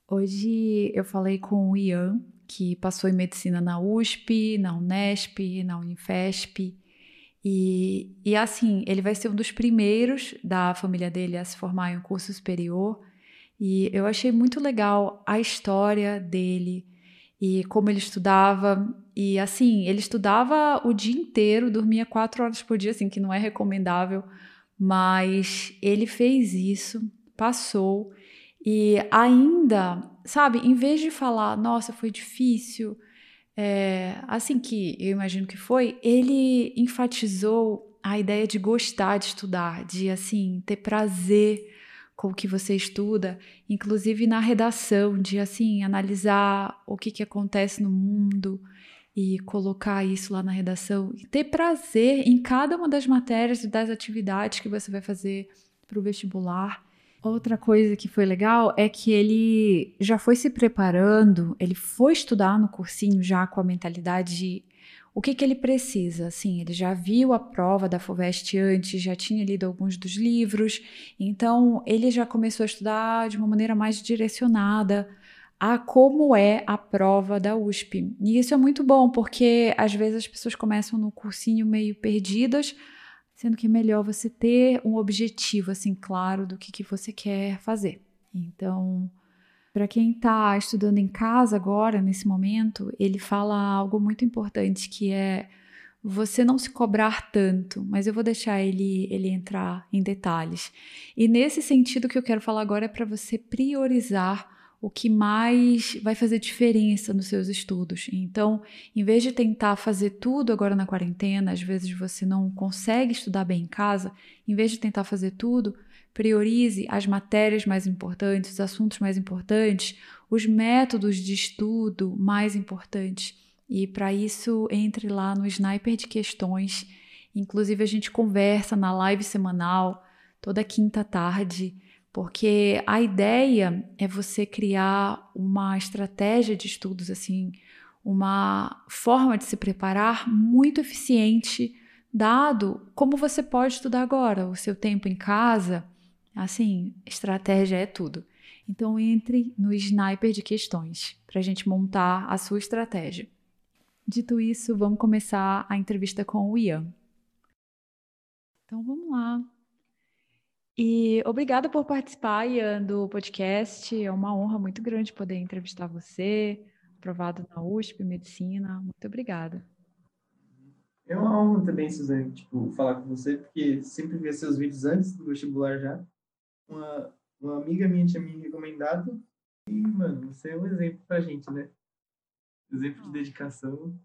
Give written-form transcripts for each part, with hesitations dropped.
Hoje eu falei com o Ian, que passou em medicina na USP, na Unesp, na Unifesp. E assim, ele vai ser um dos primeiros da família dele a se formar em um curso superior. E eu achei muito legal a história dele e como ele estudava. E assim, ele estudava o dia inteiro, dormia 4 horas por dia, assim, que não é recomendável, mas ele fez isso, passou. E ainda, sabe, em vez de falar, nossa, foi difícil, assim que eu imagino que foi, ele enfatizou a ideia de gostar de estudar, de assim ter prazer com o que você estuda, inclusive na redação, de assim analisar o que acontece no mundo e colocar isso lá na redação e ter prazer em cada uma das matérias e das atividades que você vai fazer para o vestibular. Outra coisa que foi legal é que ele já foi se preparando, ele foi estudar no cursinho já com a mentalidade de o que ele precisa. Assim, ele já viu a prova da FUVEST antes, já tinha lido alguns dos livros, então ele já começou a estudar de uma maneira mais direcionada a como é a prova da USP. E isso é muito bom, porque às vezes as pessoas começam no cursinho meio perdidas, sendo que é melhor você ter um objetivo assim claro do que você quer fazer. Então, para quem está estudando em casa agora, nesse momento, ele fala algo muito importante que é você não se cobrar tanto, mas eu vou deixar ele entrar em detalhes. E nesse sentido que eu quero falar agora é para você priorizar o que mais vai fazer diferença nos seus estudos. Então, em vez de tentar fazer tudo agora na quarentena, às vezes você não consegue estudar bem em casa, em vez de tentar fazer tudo, priorize as matérias mais importantes, os assuntos mais importantes, os métodos de estudo mais importantes. E para isso, entre lá no Sniper de Questões. Inclusive, a gente conversa na live semanal, toda quinta tarde, porque a ideia é você criar uma estratégia de estudos, assim, uma forma de se preparar muito eficiente, dado como você pode estudar agora, o seu tempo em casa. Assim, estratégia é tudo. Então, entre no Sniper de Questões para a gente montar a sua estratégia. Dito isso, vamos começar a entrevista com o Ian. Então vamos lá. E obrigada por participar, Ian, do podcast. É uma honra muito grande poder entrevistar você, aprovado na USP, Medicina. Muito obrigada. É uma honra também, Suzane, tipo, falar com você, porque sempre via seus vídeos antes do vestibular já. Uma amiga minha tinha me recomendado e, mano, você é um exemplo pra gente, né? Exemplo de dedicação.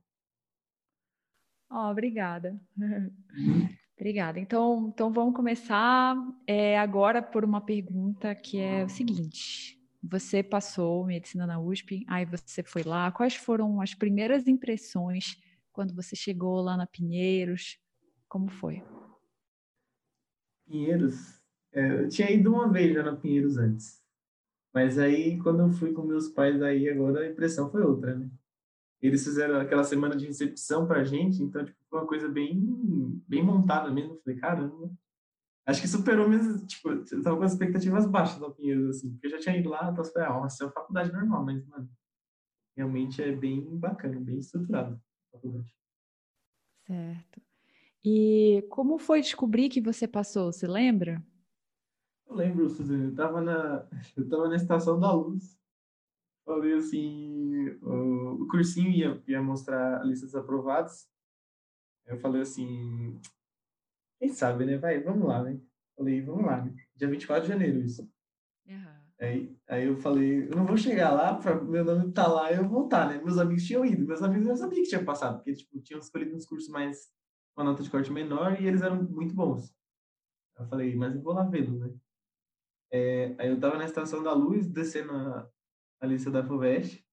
Obrigada. Uhum. Obrigada. Então vamos começar agora por uma pergunta que é o seguinte. Você passou medicina na USP, aí você foi lá. Quais foram as primeiras impressões quando você chegou lá na Pinheiros? Como foi? Pinheiros, eu tinha ido uma vez já na Pinheiros antes. Mas aí, quando eu fui com meus pais, aí agora a impressão foi outra, né? Eles fizeram aquela semana de recepção pra gente, então, tipo, foi uma coisa bem montada mesmo. Eu falei, caramba. Acho que superou mesmo, tipo, eu tava com as expectativas baixas da Pinheiros, assim, porque eu já tinha ido lá, então eu falei, nossa, é uma faculdade normal, mas, mano, realmente é bem bacana, bem estruturado a faculdade. Certo. E como foi descobrir que você passou? Você lembra? Eu lembro, Suzane, eu tava na Estação da Luz, falei assim, o cursinho ia mostrar a lista dos aprovados, eu falei assim, quem sabe, né, vai, vamos lá, né, falei, vamos lá, né, dia 24 de janeiro isso. Aham. Aí eu falei, eu não vou chegar lá para meu nome estar lá e eu voltar, né? Meus amigos tinham ido, meus amigos não sabiam que tinha passado, porque tipo, tinham escolhido uns cursos mais uma nota de corte menor e eles eram muito bons. Eu falei, mas eu vou lá vê-los, né? Aí eu tava na Estação da Luz, descendo a lista da FUVEST.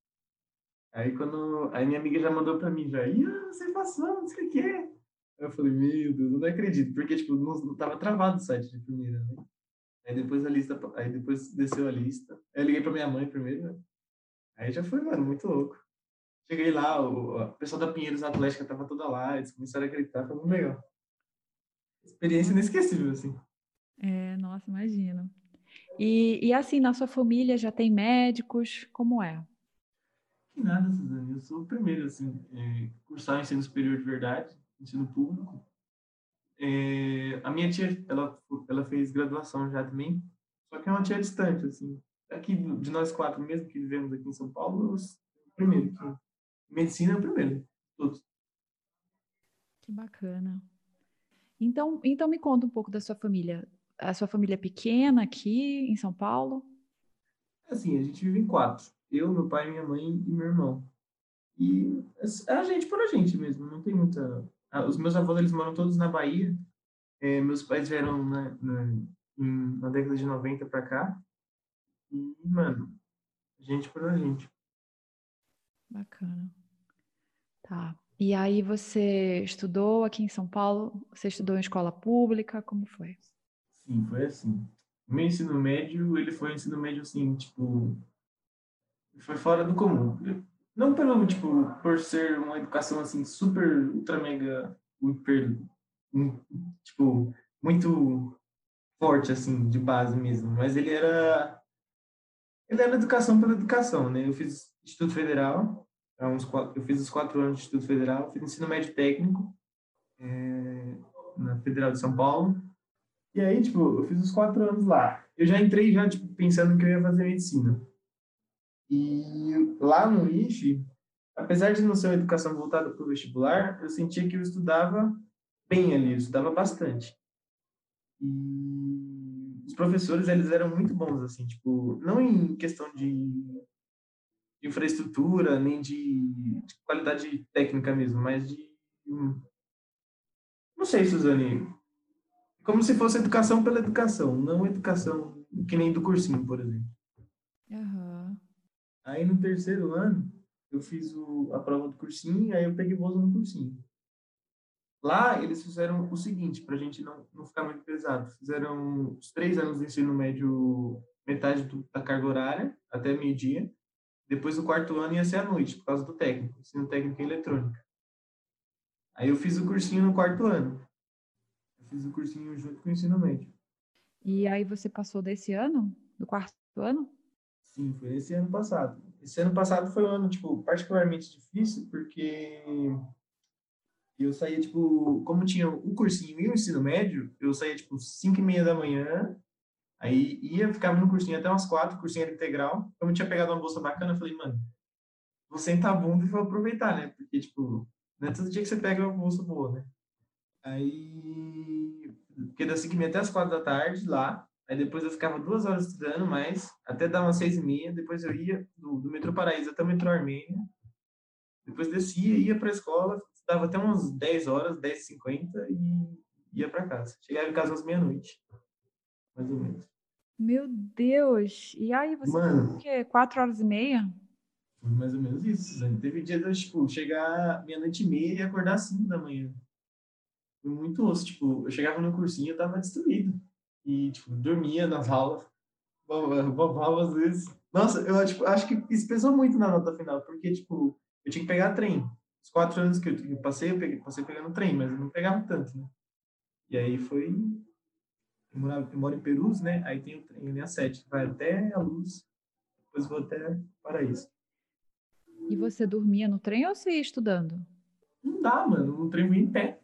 Aí minha amiga já mandou pra mim, já, você passou, não sei o que é. Eu falei, meu Deus, eu não acredito, porque tipo, não tava travado o site de primeira, né? Aí depois desceu a lista. Aí eu liguei pra minha mãe primeiro, né? Aí já foi, mano, muito louco. Cheguei lá, o pessoal da Pinheiros Atlética tava toda lá, eles começaram a gritar, foi muito legal. Experiência Nossa, inesquecível, assim. nossa, imagino. E assim, na sua família já tem médicos? Como é? Que nada, Suzane. Eu sou o primeiro, assim, cursar ensino superior de verdade, ensino público. A minha tia, ela fez graduação já também, só que é uma tia distante, assim. Aqui, de nós quatro mesmo, que vivemos aqui em São Paulo, eu sou o primeiro. Medicina é o primeiro, todos. Que bacana. Então me conta um pouco da sua família. A sua família é pequena aqui em São Paulo? Assim, a gente vive em quatro. Eu, meu pai, minha mãe e meu irmão. E é a gente por a gente mesmo, não tem muita... Os meus avós, eles moram todos na Bahia. Meus pais vieram na década de 90 pra cá. E, mano, gente por a gente. Bacana. Tá. E aí você estudou aqui em São Paulo? Você estudou em escola pública? Como foi? Sim, foi assim. O meu ensino médio, ele foi um ensino médio, assim, tipo, foi fora do comum. Não pelo, tipo, por ser uma educação, assim, super, ultra, mega, hiper, hum, tipo, muito forte, assim, de base mesmo. Mas ele era educação pela educação, né? Eu fiz Instituto Federal, eu fiz os 4 anos de Instituto Federal, fiz ensino médio técnico, na Federal de São Paulo. E aí, tipo, eu fiz os 4 anos lá. Eu já entrei já, tipo, pensando que eu ia fazer medicina. E lá no IFE, apesar de não ser uma educação voltada para o vestibular, eu sentia que eu estudava bem ali, eu estudava bastante. E os professores, eles eram muito bons, assim, tipo, não em questão de infraestrutura, nem de qualidade técnica mesmo, mas não sei, Suzane, como se fosse educação pela educação, não educação que nem do cursinho, por exemplo. Aham. Aí no terceiro ano, eu fiz a prova do cursinho, aí eu peguei bolsa no cursinho. Lá, eles fizeram o seguinte, para a gente não ficar muito pesado. Fizeram os 3 anos de ensino médio, metade da carga horária, até meio-dia. Depois, o quarto ano ia ser à noite, por causa do técnico, ensino técnico em eletrônica. Aí eu fiz o cursinho no quarto ano. Eu fiz o cursinho junto com o ensino médio. E aí você passou desse ano? Do quarto ano? Sim, foi esse ano passado. Esse ano passado foi um ano, tipo, particularmente difícil, porque eu saía, tipo, como tinha o cursinho e o ensino médio, eu saía, tipo, 5h30 da manhã, aí ficava no cursinho até umas 4, o cursinho era integral. Como eu tinha pegado uma bolsa bacana, eu falei, mano, vou sentar a bunda e vou aproveitar, né? Porque, tipo, não é todo dia que você pega uma bolsa boa, né? Aí, fiquei das 5h30 até as 4 da tarde lá. Aí depois eu ficava 2 horas estudando mais, até dar umas 6h30. Depois eu ia do metrô Paraíso até o metrô Armênia. Depois descia, ia para a escola, estudava até umas 10 horas, 10h50 e ia para casa. Chegava em casa às meia-noite, mais ou menos. Meu Deus! E aí você ficou o Mano, quê? 4 horas e meia? foi mais ou menos isso, Suzane. Teve dia de eu, tipo, chegar meia-noite e meia e acordar às 5 da manhã. Foi muito osso, tipo, eu chegava no cursinho e eu tava destruído. E, tipo, dormia nas aulas, bobava às vezes. Nossa, eu tipo, acho que isso pesou muito na nota final, porque, tipo, eu tinha que pegar trem. Os 4 anos que eu passei, passei pegando trem, mas eu não pegava tanto, né? E aí foi. Eu moro em Perus, né? Aí tem o trem, linha 7, que vai até a Luz, depois vou até Paraíso. E você dormia no trem ou você ia estudando? Não dá, mano. O trem ia em pé.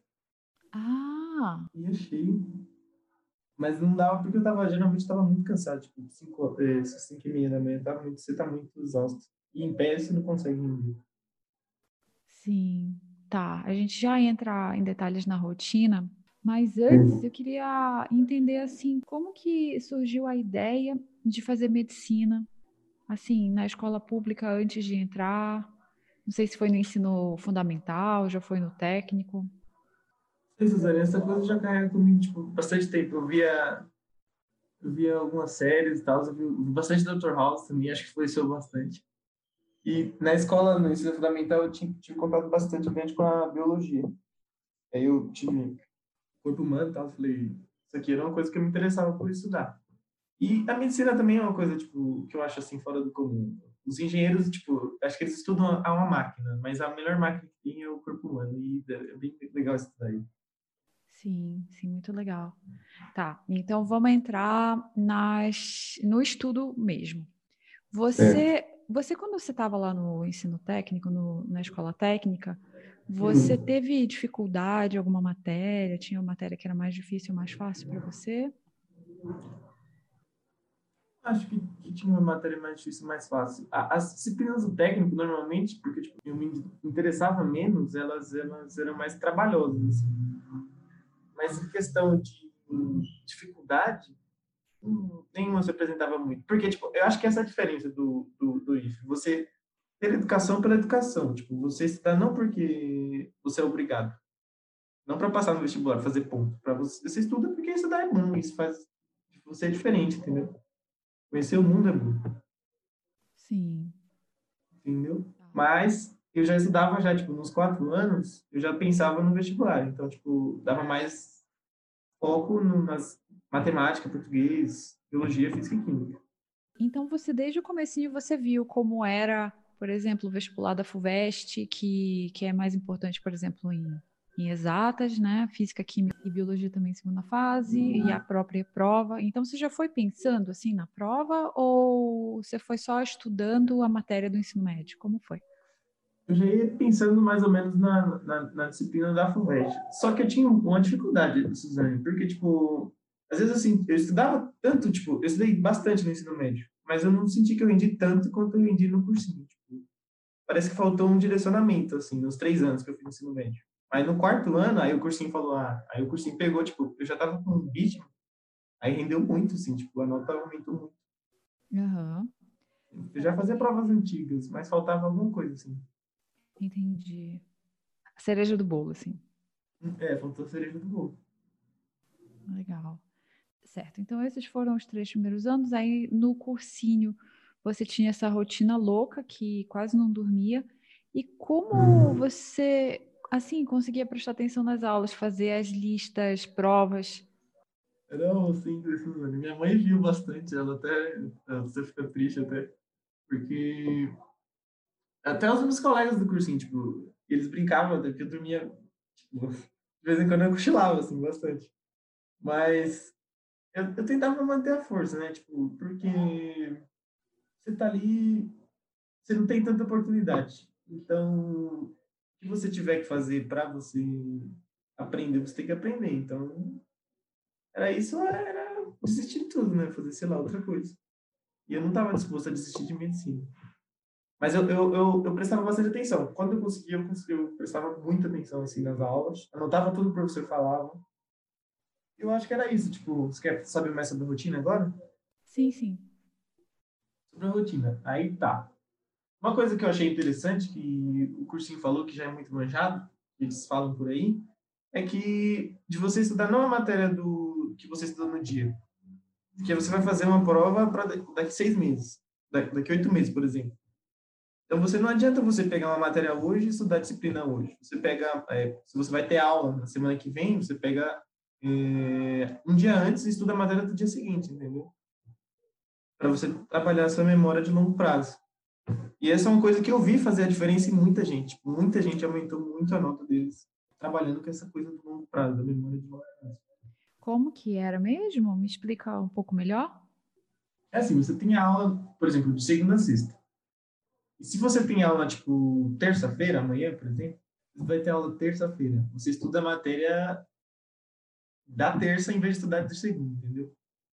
Ah, Ia cheio. Mas não dava porque geralmente estava muito cansado, tipo, 5h30 da manhã, você tá muito exausto. E em pé você não consegue dormir. sim. Tá, a gente já entra em detalhes na rotina, mas antes eu queria entender assim, como que surgiu a ideia de fazer medicina, assim, na escola pública antes de entrar? Não sei se foi no ensino fundamental, já foi no técnico. Sei, Suzane, essa coisa já carrega comigo, tipo, bastante tempo. Eu via algumas séries e tal, eu vi bastante Dr. House também, acho que influenciou bastante. E na escola, no ensino fundamental, eu tive contato bastante grande com a biologia. Aí eu tive corpo humano e tal, eu falei, isso aqui era uma coisa que eu me interessava por estudar. E a medicina também é uma coisa, tipo, que eu acho, assim, fora do comum. Os engenheiros, tipo, acho que eles estudam a uma máquina, mas a melhor máquina que tem é o corpo humano, e é bem legal estudar aí. Sim, sim, muito legal. Tá, então vamos entrar no estudo mesmo. Certo. Você quando você estava lá no ensino técnico, na escola técnica, você Hum. teve dificuldade em alguma matéria? Tinha uma matéria que era mais difícil ou mais fácil para você? Acho que tinha uma matéria mais difícil, mais fácil. As disciplinas do técnico, normalmente, porque tipo, eu me interessava menos, elas eram mais trabalhosas, assim. Mas em questão de dificuldade, nenhuma se apresentava muito. Porque, tipo, eu acho que essa é a diferença do IF. Você ter educação pela educação. Tipo, você estudar não porque você é obrigado. Não para passar no vestibular, fazer ponto. Para você estuda porque estudar é bom. Isso faz você é diferente, entendeu? Conhecer o mundo é bom, Sim. entendeu? Tá. Mas eu já estudava já, tipo, nos 4 anos, eu já pensava no vestibular. Então, tipo, dava mais foco nas matemática, português, biologia, física e química. Então você desde o comecinho você viu como era, por exemplo, o vestibular da FUVEST, que é mais importante, por exemplo, em exatas, né? Física, química e biologia também em segunda fase, e a própria prova. Então você já foi pensando assim na prova ou você foi só estudando a matéria do ensino médio? Como foi? Eu já ia pensando mais ou menos na disciplina da FUVEST. Só que eu tinha uma dificuldade, Suzane, porque, tipo, às vezes, assim, eu estudava tanto, tipo, eu estudei bastante no ensino médio, mas eu não senti que eu rendi tanto quanto eu rendi no cursinho. Tipo, parece que faltou um direcionamento, assim, nos 3 anos que eu fiz no ensino médio. Aí no quarto ano, aí o cursinho falou, aí o cursinho pegou, tipo, eu já tava com um ritmo, aí rendeu muito, assim, tipo, a nota aumentou muito. Aham. Eu já fazia provas antigas, mas faltava alguma coisa, assim. Entendi. A cereja do bolo, assim. É, faltou a cereja do bolo. Legal. Certo. Então, esses foram os 3 primeiros anos. Aí, no cursinho, você tinha essa rotina louca que quase não dormia. E como Uhum. você, assim, conseguia prestar atenção nas aulas, fazer as listas, provas? Não, sim, Suzane. Minha mãe viu bastante, você fica triste até, porque até os meus colegas do cursinho, tipo, eles brincavam até que eu dormia, tipo, de vez em quando eu cochilava, assim, bastante. Mas eu tentava manter a força, né, tipo, porque você tá ali, você não tem tanta oportunidade. Então, o que você tiver que fazer para você aprender, você tem que aprender. Então, era isso, era desistir de tudo, né, fazer, sei lá, outra coisa. E eu não estava disposto a desistir de medicina. Mas eu prestava bastante atenção. Quando eu prestava muita atenção assim, nas aulas, anotava tudo que o professor falava. Eu acho que era isso. Tipo, você quer saber mais sobre a rotina agora? Sim, sim. Sobre a rotina. Aí tá. Uma coisa que eu achei interessante, que o cursinho falou, que já é muito manjado, que eles falam por aí, é que de você estudar não a matéria do que você estudou no dia. Que você vai fazer uma prova para daqui 6 meses. Daqui 8 meses, por exemplo. Então, você não adianta você pegar uma matéria hoje e estudar a disciplina hoje. Você pega, se você vai ter aula na semana que vem, você pega um dia antes e estuda a matéria do dia seguinte, entendeu? Para você trabalhar a sua memória de longo prazo. E essa é uma coisa que eu vi fazer a diferença em muita gente. Tipo, muita gente aumentou muito a nota deles trabalhando com essa coisa do longo prazo, da memória de longo prazo. Como que era mesmo? Me explica um pouco melhor? É assim, você tem aula, por exemplo, de segunda a sexta. E se você tem aula, tipo, terça-feira, amanhã, por exemplo, você vai ter aula terça-feira. Você estuda a matéria da terça em vez de estudar de segunda, entendeu?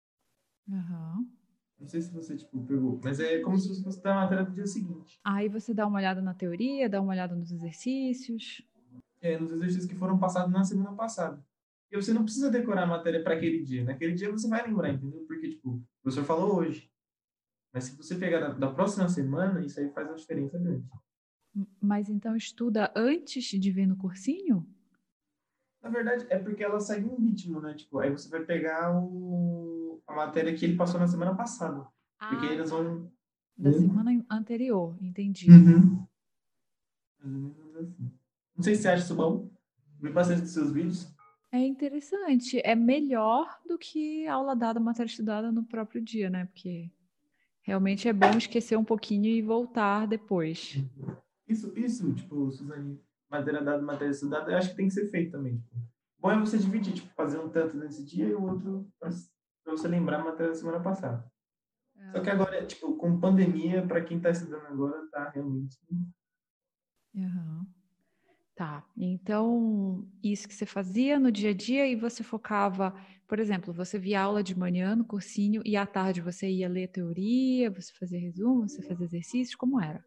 Aham. Não sei se você, tipo, pegou, mas é como se você fosse estudar a matéria do dia seguinte. Aí você dá uma olhada na teoria, dá uma olhada nos exercícios. É, nos exercícios que foram passados na semana passada. E você não precisa decorar a matéria para aquele dia. Naquele dia você vai lembrar, entendeu? Porque, tipo, o professor falou hoje. Mas se você pegar da próxima semana, isso aí faz uma diferença grande. Mas então estuda antes de vir no cursinho? Na verdade, é porque ela segue um ritmo, né? Tipo, aí você vai pegar a matéria que ele passou na semana passada. Porque aí Ah, eles tá. vão. Da semana anterior, entendi. Uhum. Mais ou menos assim. Não sei se você acha isso bom. Vi bastante dos seus vídeos. É interessante. É melhor do que aula dada, matéria estudada no próprio dia, né? Porque realmente é bom esquecer um pouquinho e voltar depois. Isso, tipo, Suzane, matéria dada, matéria estudada, eu acho que tem que ser feito também. Tipo, Ou é você dividir, tipo, fazer um tanto nesse dia e o outro para você lembrar a matéria da semana passada. Só que Ah, agora, tipo, com pandemia, para quem está estudando agora, tá realmente. aham. Tá. Então, isso que você fazia no dia a dia e você focava, por exemplo, você via aula de manhã no cursinho e à tarde você ia ler teoria, você fazia resumo, você fazia exercícios, como era?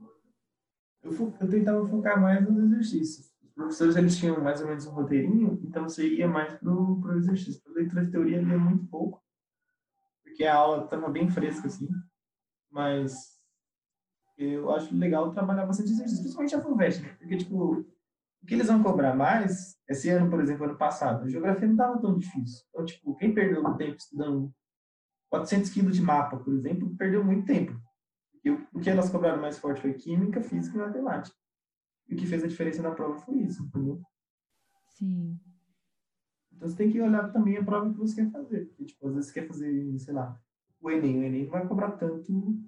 Eu tentava focar mais nos exercícios. Os professores, eles tinham mais ou menos um roteirinho, então você ia mais pro exercício. A leitura de teoria eu lia muito pouco, porque a aula estava bem fresca, assim, mas eu acho legal trabalhar bastante exercício, principalmente a FUVEST, né? Porque, tipo, o que eles vão cobrar mais, esse ano, por exemplo, ano passado, a geografia não estava tão difícil. Então, tipo, quem perdeu tempo estudando 400 quilos de mapa, por exemplo, perdeu muito tempo. Porque o que elas cobraram mais forte foi química, física e matemática. E o que fez a diferença na prova foi isso, entendeu? Sim. Então você tem que olhar também a prova que você quer fazer. Porque, tipo, às vezes você quer fazer, sei lá, o Enem. O Enem não vai cobrar tanto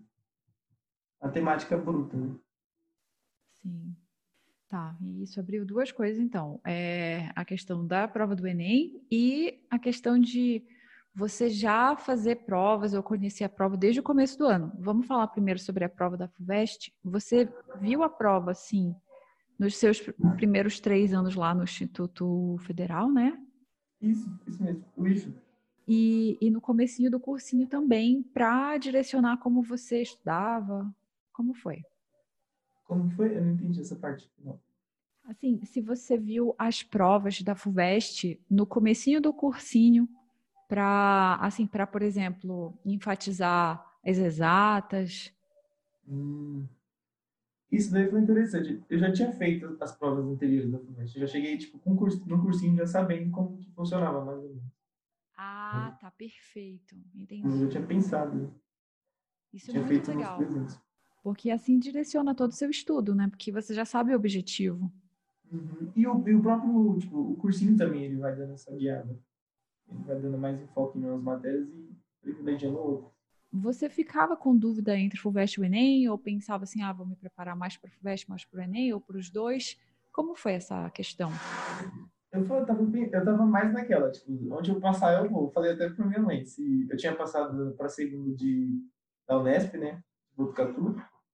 matemática bruta, né? Sim. Tá, e isso abriu duas coisas, então. A questão da prova do Enem e a questão de você já fazer provas ou conhecer a prova desde o começo do ano. Vamos falar primeiro sobre a prova da FUVEST. Você viu a prova, sim, nos seus primeiros 3 anos lá no Instituto Federal, né? Isso mesmo. O IFE. E no comecinho do cursinho também, para direcionar como você estudava. Como foi? Como que foi? Eu não entendi essa parte. Não. Assim, se você viu as provas da FUVEST no comecinho do cursinho, para, por exemplo, enfatizar as exatas. Hum. Isso daí foi interessante. Eu já tinha feito as provas anteriores da FUVEST. Eu já cheguei, tipo, no cursinho já sabendo como que funcionava, mais ou menos. Ah, tá perfeito, Eu já entendi. tinha pensado, né? Isso é Tinha muito feito nos legal, presentes. porque assim direciona todo o seu estudo, né? Porque você já sabe o objetivo. Uhum. E o próprio, tipo, o cursinho também, ele vai dando essa guiada. Ele vai dando mais enfoque em umas matérias e privilegiando outras. Você ficava com dúvida entre FUVEST e o Enem, ou pensava assim, ah, vou me preparar mais para o FUVEST, mais para o Enem, ou para os dois? Como foi essa questão? Eu tava mais naquela, tipo, onde eu passar eu vou. Falei até pra minha mãe, se eu tinha passado para segundo da Unesp, né, de Botucatu,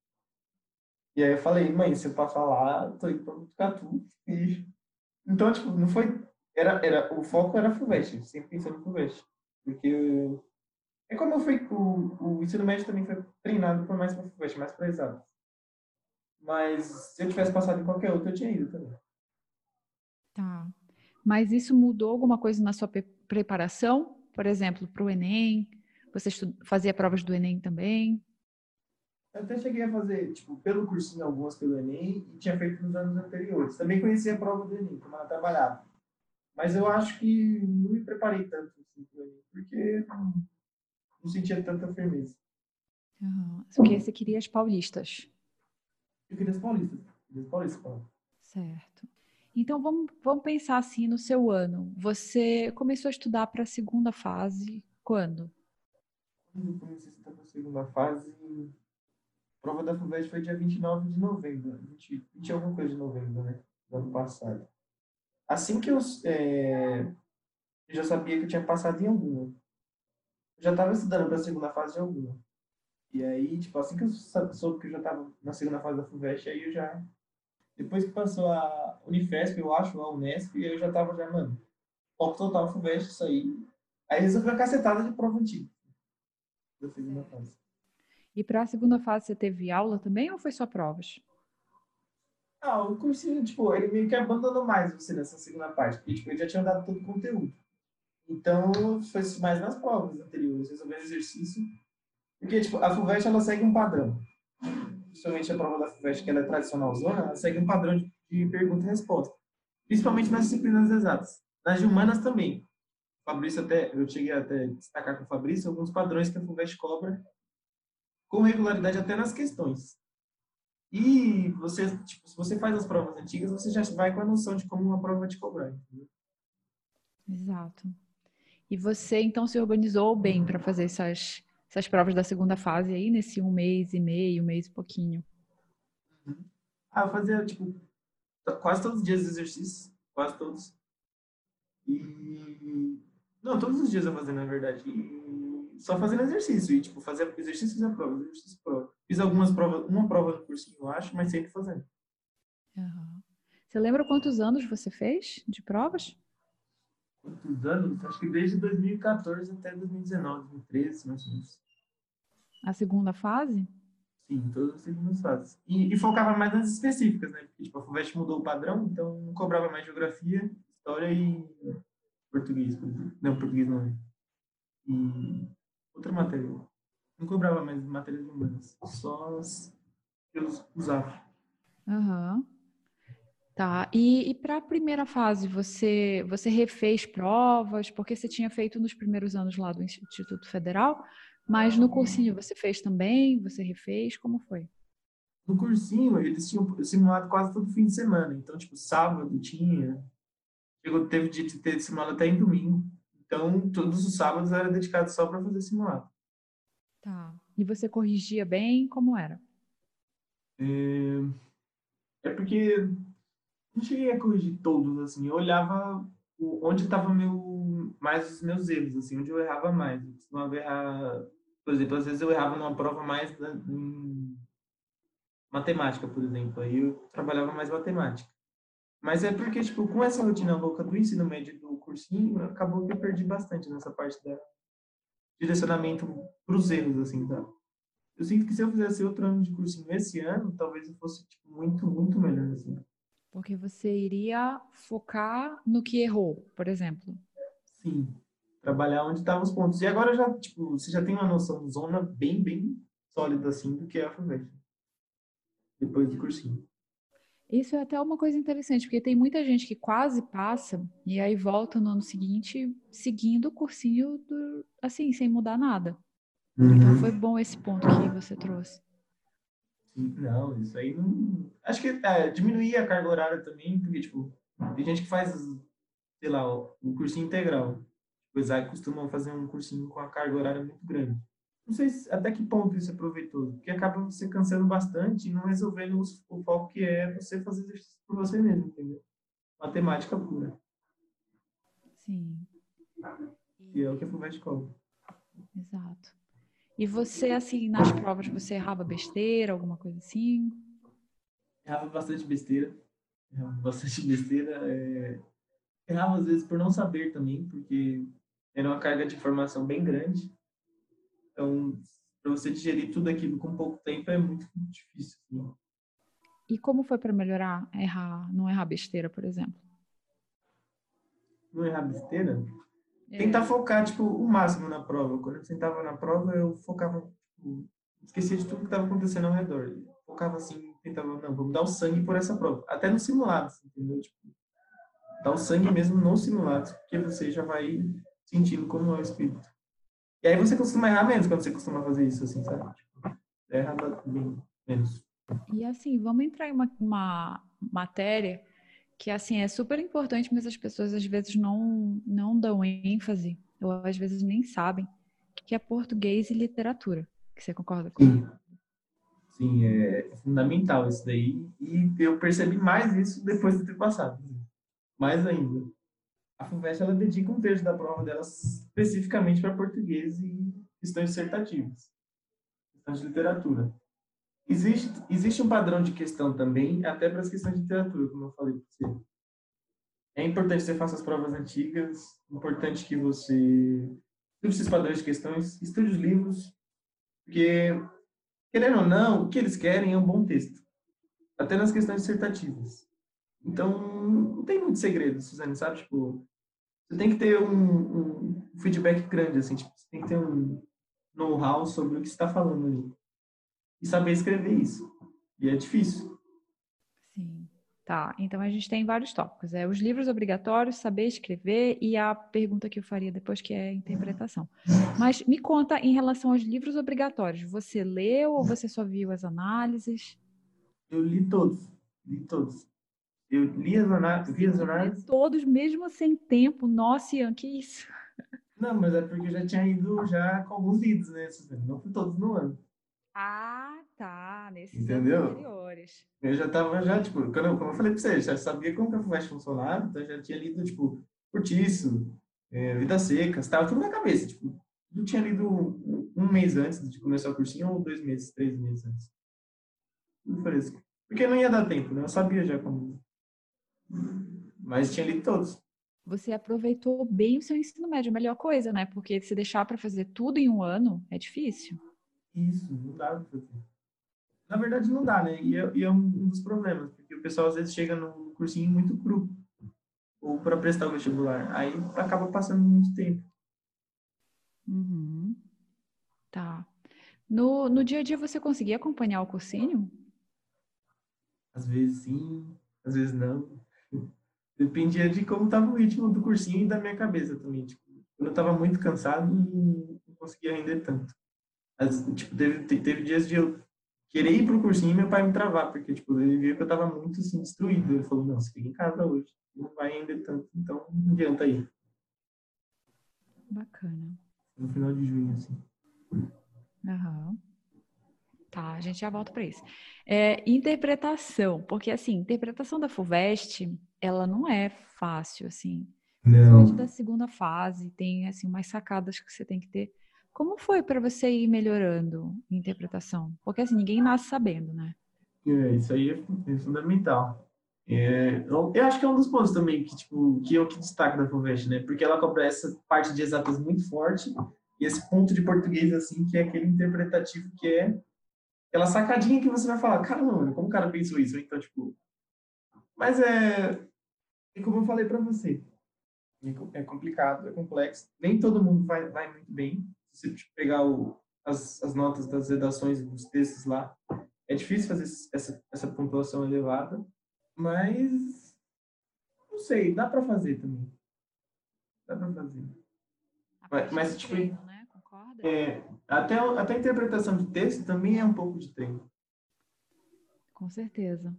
e aí eu falei, mãe, se eu passar lá, eu tô indo pra Botucatu. Então, tipo, não foi, o foco era FUVEST, sempre pensando no FUVEST, porque é como eu fui, o ensino médio também foi treinado por mais pra FUVEST, mais pra exato. Mas se eu tivesse passado em qualquer outro, eu tinha ido também. Tá. Mas isso mudou alguma coisa na sua preparação? Por exemplo, para o Enem? Você fazia provas do Enem também? Eu até cheguei a fazer, tipo, pelo cursinho, algumas pelo Enem, e tinha feito nos anos anteriores. Também conhecia a prova do Enem, como ela trabalhava. Mas eu acho que não me preparei tanto assim, pro Enem, porque não sentia tanta firmeza. Uhum. Porque você queria as paulistas. Eu queria as paulistas. Queria as paulistas, Paulo. Certo. Então vamos pensar assim no seu ano. Você começou a estudar para a segunda fase quando? Quando eu comecei a estar na segunda fase, a prova da FUVEST foi dia 29 de novembro, 20 alguma coisa de novembro, né? Do ano passado. Assim que eu já sabia que eu tinha passado em alguma. Eu já estava estudando para a segunda fase de alguma. E aí, tipo, assim que eu soube que eu já estava na segunda fase da FUVEST, aí eu já. Depois que passou a Unifesp, eu acho, a Unesp, eu já tava já, mano, foco total FUVEST, isso aí. Aí resolvi a cacetada de prova antiga da segunda Certo. fase. E para a segunda fase você teve aula também ou foi só provas? Ah, o cursinho, tipo, ele meio que abandonou mais você nessa segunda parte, porque, tipo, ele já tinha dado todo o conteúdo. Então, foi mais nas provas anteriores, resolvendo exercício. Porque, tipo, a FUVEST, ela segue um padrão. Principalmente a prova da FUVEST, que ela é tradicional zona, ela segue um padrão de pergunta e resposta. Principalmente nas disciplinas exatas. Nas de humanas também. Fabrício até, eu cheguei até a destacar com o Fabrício alguns padrões que a FUVEST cobra com regularidade até nas questões. E você, tipo, se você faz as provas antigas, você já vai com a noção de como uma prova vai te cobrar. Entendeu? Exato. E você então se organizou bem para fazer essas provas da segunda fase aí, nesse 1 mês e meio, 1 mês e pouquinho. Ah, eu fazia, tipo, quase todos os dias exercícios, quase todos. E não, todos os dias eu fazia, na verdade. E só fazendo exercício. E, tipo, fazia exercício e prova, exercício e prova. Fiz algumas provas, uma prova no cursinho, eu acho, mas sempre fazendo. Aham. Você lembra quantos anos você fez de provas? Quantos anos? Acho que desde 2014 até 2019, 2013, mais ou menos. A segunda fase? Sim, todas as segundas fases. E focava mais nas específicas, né? Porque, tipo, a FUVEST mudou o padrão, então não cobrava mais geografia, história e português, por exemplo. Não, português não é. E outra matéria. Não cobrava mais matérias humanas, só as que eu usava. Aham. Tá. E para a primeira fase, você refez provas, porque você tinha feito nos primeiros anos lá do Instituto Federal, mas no cursinho você fez também? Você refez? Como foi? No cursinho, eles tinham simulado quase todo fim de semana. Então, tipo, sábado tinha. Teve dia de ter simulado até em domingo. Então, todos os sábados era dedicado só para fazer simulado. Tá. E você corrigia bem? Como era? É porque não cheguei a corrigir todos, assim. Eu olhava onde estava mais os meus erros, assim, onde eu errava mais. Eu costumava errar, por exemplo, às vezes eu errava numa prova mais em matemática, por exemplo. Aí eu trabalhava mais matemática. Mas é porque, tipo, com essa rotina louca do ensino médio e do cursinho, acabou que eu perdi bastante nessa parte da direcionamento para os erros, assim, tá? Eu sinto que se eu fizesse outro ano de cursinho esse ano, talvez eu fosse, tipo, muito, muito melhor, assim. Porque você iria focar no que errou, por exemplo. Sim, trabalhar onde estavam os pontos. E agora já, tipo, você já tem uma noção zona bem, bem sólida, assim, do que é a FUVEST, depois do cursinho. Isso é até uma coisa interessante, porque tem muita gente que quase passa e aí volta no ano seguinte seguindo o cursinho assim, sem mudar nada. Então foi Uhum. bom esse ponto que você trouxe. Sim, não, isso aí não. Acho que diminuir a carga horária também, porque, tipo, tem gente que faz, sei lá, o cursinho integral. O ESAC costumam fazer um cursinho com a carga horária muito grande. Não sei até que ponto isso é proveitoso, porque acaba você cansando bastante e não resolvendo o foco que é você fazer exercício por você mesmo, entendeu? Matemática pura, Sim, que é o e- que a FUVEST cobra. exato. E você, assim, nas provas, você errava besteira, alguma coisa assim? Errava bastante besteira, errava bastante besteira. Errava às vezes por não saber também, porque era uma carga de informação bem grande. Então, para você digerir tudo aquilo com pouco tempo é muito, muito difícil. Assim. E como foi para melhorar, não errar besteira, por exemplo? Não errar besteira, tentar É. focar, tipo, o máximo na prova. Quando eu sentava na prova, eu focava, tipo, esquecia de tudo que estava acontecendo ao redor. Focava assim, tentava, não, vamos dar o sangue por essa prova. Até nos simulados, entendeu? Tipo, dar o sangue mesmo nos simulados, porque você já vai sentindo como é o espírito. E aí você costuma errar menos quando você costuma fazer isso, assim, sabe? Tipo, erra bem menos. E assim, vamos entrar em uma matéria que assim é super importante, mas as pessoas às vezes não dão ênfase, ou às vezes nem sabem, que é português e literatura. Que você concorda comigo? Sim, sim, é fundamental isso daí. E eu percebi mais isso depois de ter passado. Mais ainda. A FUVEST, ela dedica um terço da prova dela especificamente para português e questões dissertativas, questões de literatura. Existe um padrão de questão também, até para as questões de literatura, como eu falei para você. É importante que você faça as provas antigas, importante que você estude esses padrões de questões, estude os livros, porque, querendo ou não, o que eles querem é um bom texto, até nas questões dissertativas. Então, não tem muito segredo, Suzane, sabe? Tipo, você tem que ter um feedback grande, assim, tipo, você tem que ter um know-how sobre o que você está falando ali. E saber escrever isso. E é difícil. Sim. Tá, então a gente tem vários tópicos. É os livros obrigatórios, saber escrever e a pergunta que eu faria depois, que é a interpretação. Mas me conta em relação aos livros obrigatórios. Você leu ou você só viu as análises? Eu li todos. Li todos. Eu li as análises, vi as Conseguiu ler análises. todos mesmo sem tempo? Nossa, Ian, que isso? Não, mas é porque eu já tinha ido já com alguns lidos, né? Não fui todos no ano. Ah, tá, nesses anos Entendeu? anteriores. Eu já tava já, tipo, como eu falei pra você, já sabia como que a FUVEST funcionava, então eu já tinha lido, tipo, Cortiço, Vidas Secas, tava tudo na cabeça, tipo, eu tinha lido um mês antes de começar o cursinho, ou 2 meses, 3 meses antes. Tudo fresco. Porque não ia dar tempo, né? Eu sabia já como. Mas tinha lido todos. Você aproveitou bem o seu ensino médio, a melhor coisa, né? Porque se deixar para fazer tudo em um ano é difícil. Isso, não dá pra fazer. Na verdade, não dá, né? E é um dos problemas, porque o pessoal às vezes chega no cursinho muito cru, ou para prestar o vestibular. Aí acaba passando muito tempo. Uhum, tá. No dia a dia você conseguia acompanhar o cursinho? Às vezes sim, às vezes não. Dependia de como estava o ritmo do cursinho e da minha cabeça também. Tipo, quando eu estava muito cansado, não conseguia render tanto. Tipo, teve dias de eu querer ir pro cursinho e meu pai me travar, porque tipo, ele viu que eu estava muito assim, destruído. Ele falou: não, você fica em casa hoje, não vai render tanto, então não adianta ir. Bacana. No final de junho, assim. Aham. Tá, a gente já volta para isso. Interpretação, porque assim, interpretação da FUVEST, ela não é fácil, assim. Principalmente da Não. segunda fase, tem assim umas sacadas que você tem que ter. Como foi para você ir melhorando em interpretação? Porque assim, ninguém nasce sabendo, né? Isso aí é fundamental. Eu acho que é um dos pontos também que, tipo, que eu que destaco da FUVEST, né? Porque ela cobra essa parte de exatas muito forte e esse ponto de português, assim, que é aquele interpretativo que é aquela sacadinha que você vai falar, caramba, mano, como o cara pensou isso? Então, tipo, mas é como eu falei para você, é complicado, é complexo. Nem todo mundo vai muito bem. Se você tipo, pegar as notas das redações e dos textos lá, é difícil fazer essa pontuação elevada, mas não sei, dá para fazer também. Dá para fazer. A parte de Mas tipo, treino, né? Concorda? até a interpretação de texto também é um pouco de treino. Com certeza.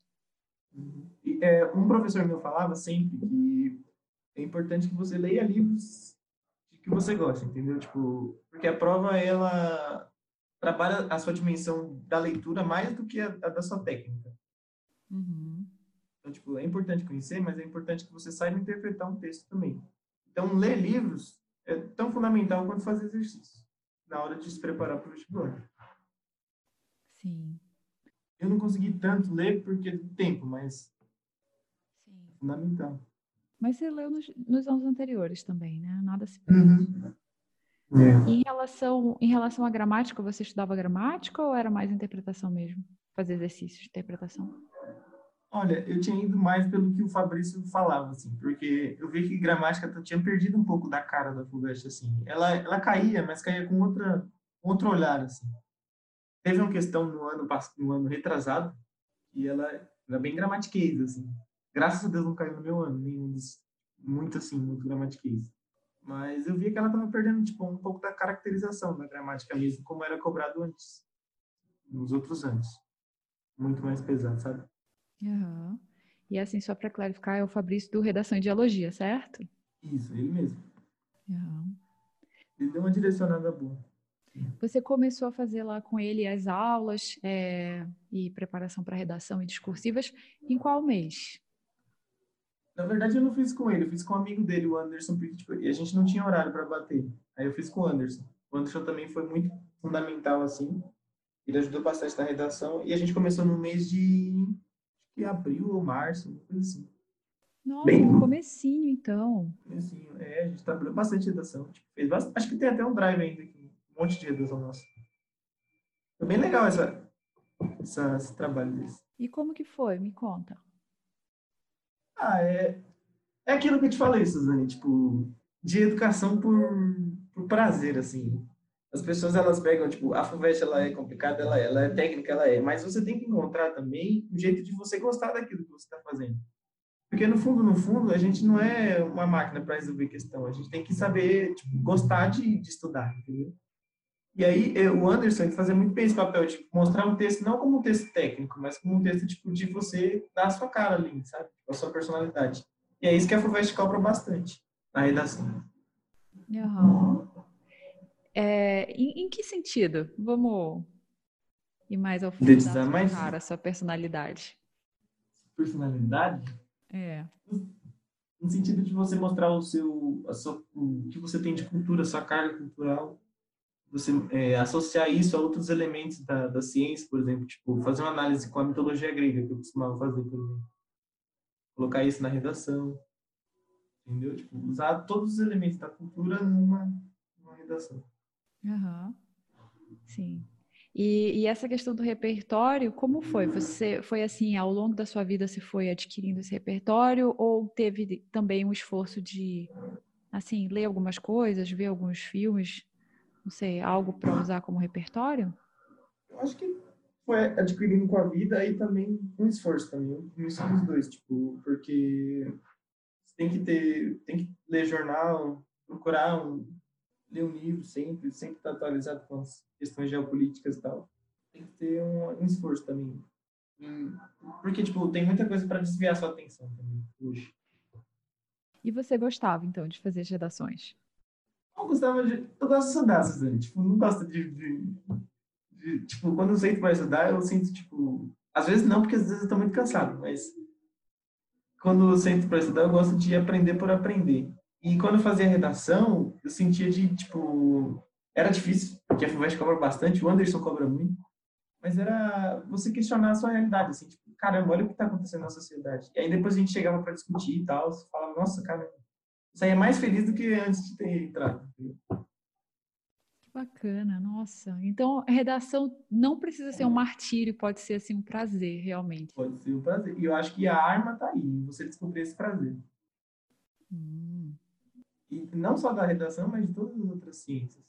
Um professor meu falava sempre que é importante que você leia livros que você gosta, entendeu? Tipo, porque a prova, ela trabalha a sua dimensão da leitura mais do que a da sua técnica. Uhum. Então, tipo, é importante conhecer, mas é importante que você saiba interpretar um texto também. Então, ler livros é tão fundamental quanto fazer exercício na hora de se preparar para o vestibular. Sim, Eu não consegui tanto ler porque do tempo, mas é sim. fundamental. Mas você leu nos anos anteriores também, né? Nada se perde. Uhum. É. Em relação à gramática, você estudava gramática ou era mais interpretação mesmo? Fazer exercícios de interpretação? Olha, eu tinha ido mais pelo que o Fabrício falava, assim, porque eu vi que gramática tinha perdido um pouco da cara da FUVEST, assim. Ela caía, mas caía com outro olhar, assim. Teve uma questão no ano retrasado, e ela era bem gramatiquez, assim. Graças a Deus não caiu no meu ano, nenhum dos, muito assim, muito gramatiquez. Mas eu via que ela estava perdendo, tipo, um pouco da caracterização da gramática mesmo, como era cobrado antes, nos outros anos. Muito mais pesado, sabe? Aham. E assim, só para clarificar, é o Fabrício do Redação e Dialogia, certo? Isso, ele mesmo. Aham. Ele deu uma direcionada boa. Você começou a fazer lá com ele as aulas e preparação para redação e discursivas em qual mês? Na verdade, eu não fiz com ele, eu fiz com um amigo dele, o Anderson, porque tipo, e a gente não tinha horário para bater. Aí eu fiz com o Anderson. O Anderson também foi muito fundamental, assim. Ele ajudou bastante na redação. E a gente começou no mês de abril ou março, uma coisa assim. Nossa, no Bem, comecinho, então. assim, a gente trabalhou bastante redação. Tipo, acho que tem até um drive ainda aqui, um monte de redação nossa. Foi bem legal esse trabalho deles. E como que foi? Me conta. Ah, é aquilo que eu te falei, Suzane, tipo, de educação por prazer, assim. As pessoas, elas pegam, tipo, a FUVEST, ela é complicada, ela é técnica, ela é, mas você tem que encontrar também um jeito de você gostar daquilo que você está fazendo. Porque no fundo, a gente não é uma máquina para resolver questão, a gente tem que saber, tipo, gostar de estudar, entendeu? E aí, o Anderson, ele fazia muito bem esse papel de tipo, mostrar um texto não como um texto técnico, mas como um texto tipo, de você dar a sua cara ali, sabe? A sua personalidade. E é isso que a FUVEST cobra bastante na redação. Aham. Em que sentido? Vamos ir mais ao fundo da Dedizar sua mais cara, sua personalidade. personalidade? É. no sentido de você mostrar o que você tem de cultura, a sua carga cultural, você associar isso a outros elementos da ciência, por exemplo, tipo, fazer uma análise com a mitologia grega, que eu costumava fazer, por exemplo. Colocar isso na redação, entendeu? Tipo, usar todos os elementos da cultura numa redação. Aham, sim. E essa questão do repertório, como foi? Você foi assim, ao longo da sua vida, você foi adquirindo esse repertório ou teve também um esforço de, assim, ler algumas coisas, ver alguns filmes, não sei, algo para usar como repertório? Eu acho que foi adquirindo com a vida e também um esforço também, um misto dos dois, tipo, porque você tem que ler jornal, ler um livro sempre estar atualizado com as questões geopolíticas e tal. Tem que ter um esforço também. Hum, Porque, tipo, tem muita coisa para desviar sua atenção também, hoje. E você gostava, então, de fazer as redações? Eu gosto de estudar, Suzane. Tipo, não gosto tipo, quando eu sento para estudar, eu sinto, tipo, às vezes não, porque às vezes eu tô muito cansado, mas quando eu sento para estudar, eu gosto de aprender por aprender. E quando eu fazia redação, eu sentia tipo, era difícil, porque a FUVEST cobra bastante, o Anderson cobra muito, mas era você questionar a sua realidade, assim, tipo, caramba, olha o que está acontecendo na sociedade. E aí depois a gente chegava para discutir e tal, você falava, nossa, cara, eu saía mais feliz do que antes de ter entrado. Que bacana, nossa. Então, a redação não precisa ser um martírio, pode ser assim um prazer, realmente. Pode ser um prazer. E eu acho que a arma tá aí, em você descobrir esse prazer. Hum, E não só da redação, mas de todas as outras ciências.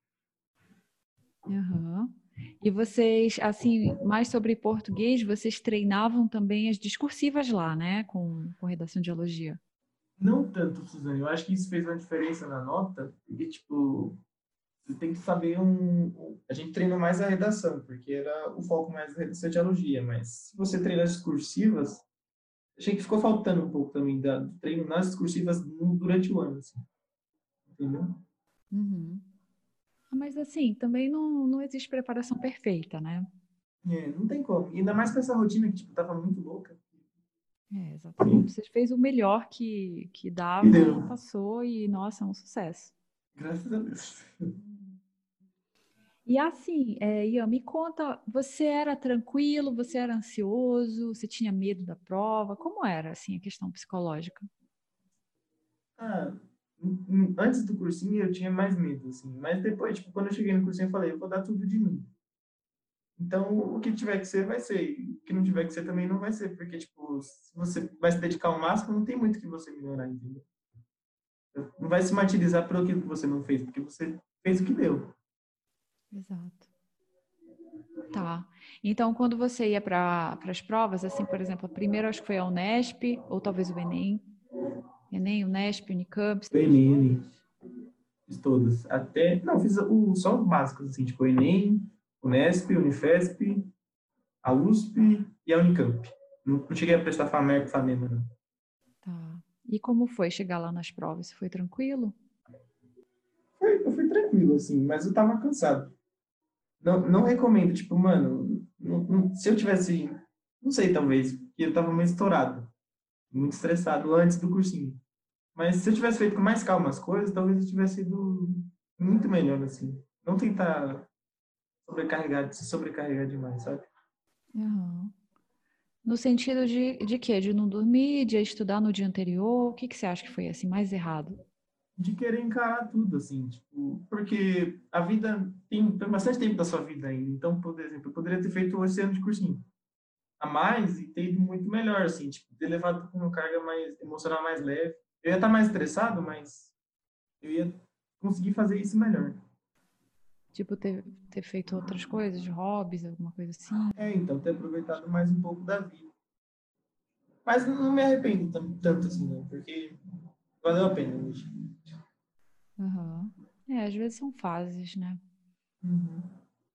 aham. E vocês, assim, mais sobre português, vocês treinavam também as discursivas lá, né? Com redação de elogia. Não tanto, Suzane. Eu acho que isso fez uma diferença na nota, porque, tipo, você tem que saber A gente treina mais a redação, porque era o foco mais da redação de elogia, mas se você treina as discursivas, achei que ficou faltando um pouco também do treino nas discursivas durante o ano, assim, entendeu? Uhum. Ah, mas assim, também não existe preparação perfeita, né? Não tem como. E ainda mais com essa rotina que, tipo, tava muito louca. É, exatamente. Você fez o melhor que E dava deu. e passou, e nossa, é um sucesso. Graças a Deus. E assim, Ian, me conta, você era tranquilo, você era ansioso, você tinha medo da prova? Como era, assim, a questão psicológica? Ah, antes do cursinho eu tinha mais medo, assim. Mas depois, tipo, quando eu cheguei no cursinho, eu falei, eu vou dar tudo de mim. Então, o que tiver que ser, vai ser. E o que não tiver que ser, também não vai ser. Porque, tipo, se você vai se dedicar ao máximo, não tem muito que você melhorar, entendeu? Não vai se martirizar por aquilo que você não fez, porque você fez o que deu. Exato. Tá. Então, quando você ia para as provas, assim, por exemplo, a primeira acho que foi a Unesp, ou talvez o Enem. Enem, Unesp, Unicamp, você O fez Enem, todas? Enem, fiz todas. Até, não, fiz só os básicos, assim, tipo, o Enem, Unesp, Unifesp, a USP e a Unicamp. Não cheguei a prestar FAMERP, FAMEMA, não. Tá. E como foi chegar lá nas provas? Foi tranquilo? Eu fui tranquilo, assim, mas eu tava cansado. Não recomendo, tipo, mano, se eu tivesse, não sei, talvez, porque eu tava meio estourado, muito estressado antes do cursinho. Mas se eu tivesse feito com mais calma as coisas, talvez eu tivesse ido muito melhor, assim. Não tentar se sobrecarregar demais, sabe? Aham. No sentido de quê? De não dormir, de estudar no dia anterior? O que que você acha que foi assim mais errado? De querer encarar tudo, assim, tipo, porque a vida tem bastante tempo da sua vida ainda. Então, por exemplo, eu poderia ter feito esse ano de cursinho a mais e ter ido muito melhor, assim, tipo, ter levado com uma carga mais emocional mais leve. Eu ia estar mais estressado, mas eu ia conseguir fazer isso melhor. Tipo, ter feito outras coisas, de hobbies, alguma coisa assim? Então, ter aproveitado mais um pouco da vida. Mas não me arrependo tanto assim, não, porque valeu a pena hoje. Aham. É, às vezes são fases, né? Uhum.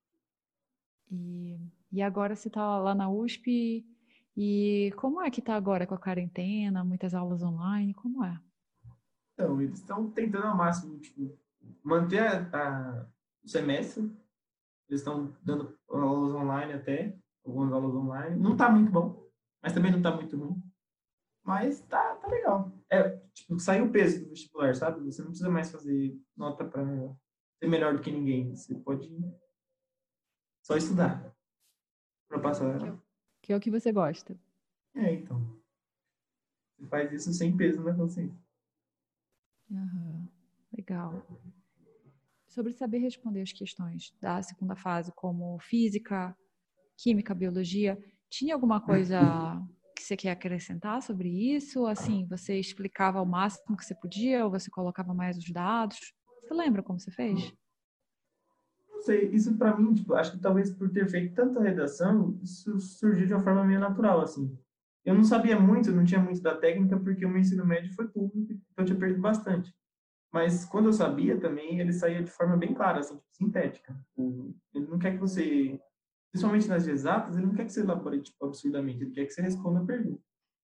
E agora você tá lá na USP e como é que tá agora com a quarentena, muitas aulas online, como é? Então, eles estão tentando ao máximo, tipo, manter o semestre. Eles estão dando aulas online até, algumas aulas online. Não está muito bom, mas também não está muito ruim. Mas tá legal. tipo, saiu o peso do vestibular, sabe? Você não precisa mais fazer nota para ser melhor do que ninguém. Você pode só estudar para Que é, passar. que é o que você gosta. Então. Você faz isso sem peso na consciência. Aham, legal. Sobre saber responder as questões da segunda fase, como física, química, biologia, tinha alguma coisa que você quer acrescentar sobre isso? Assim, você explicava ao máximo que você podia ou você colocava mais os dados? Você lembra como você fez? Não sei, isso para mim, tipo, acho que talvez por ter feito tanta redação, isso surgiu de uma forma meio natural, assim. Eu não sabia muito, não tinha muito da técnica, porque o meu ensino médio foi público, então eu tinha perdido bastante. Mas quando eu sabia também, ele saía de forma bem clara, assim, tipo, sintética. Ele não quer que você, principalmente nas de exatas, ele não quer que você elabore, tipo, absurdamente, ele quer que você responda a pergunta.